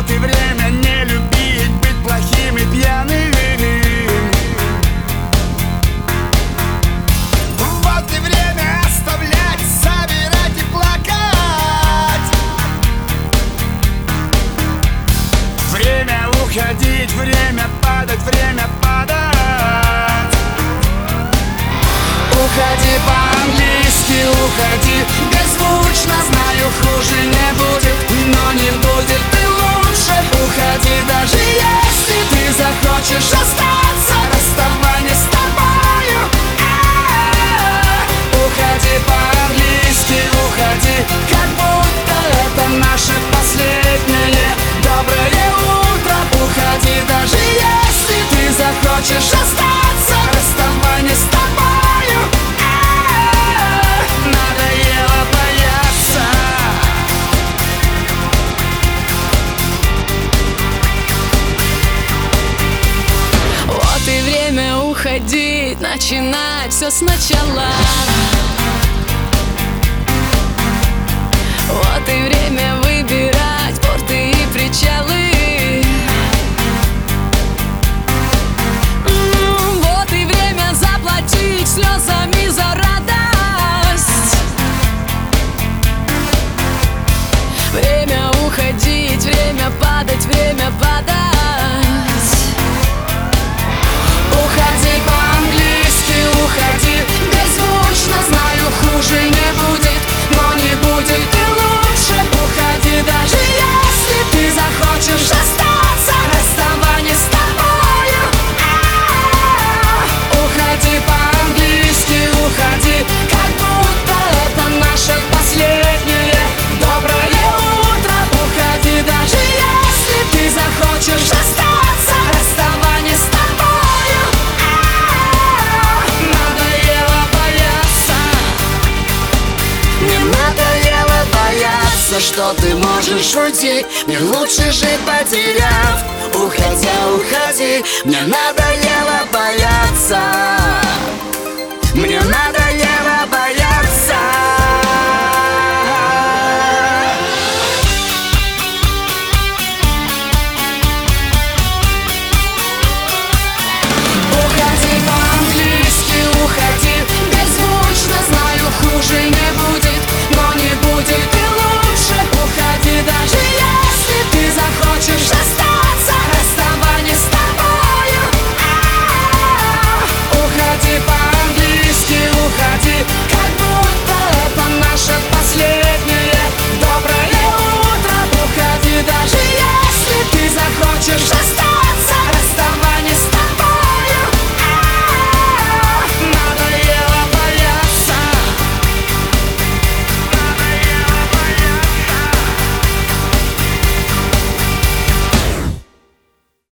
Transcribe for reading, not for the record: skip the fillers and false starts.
Вот и время не любить, быть плохим и пьяным. Вот и время оставлять, собирать и плакать. Время уходить, время падать, время падать. Уходи по-английски, уходи беззвучно. Знаю, хуже не будет, но не будет и лучше. Уходи, даже если ты захочешь остаться. Расставание с тобою. Уходи по-английски, уходи, как будто это наше последнее доброе утро. Уходи, даже если ты захочешь остаться. Расставание с тобою. Надоело бояться. Вот и время уходить, начинать все сначала. Вот и время выбирать порты и причалы. Вот и время заплатить слезами за радость. Время уходить, время падать, время падать. Уходи по-английски, уходи беззвучно. Знаю, хуже не будет, но не будет и лучше. Уходи, даже если ты захочешь остаться. Расставание с тобою. Уходи по-английски, уходи, как будто это наше последнее доброе утро. Уходи, даже если ты захочешь остаться. Расставание с тобою. Надоело бояться. Мне надоело бояться, что ты можешь уйти. Мне лучше жить, потеряв. Уходя, уходи. Мне надоело бояться. Мне надоело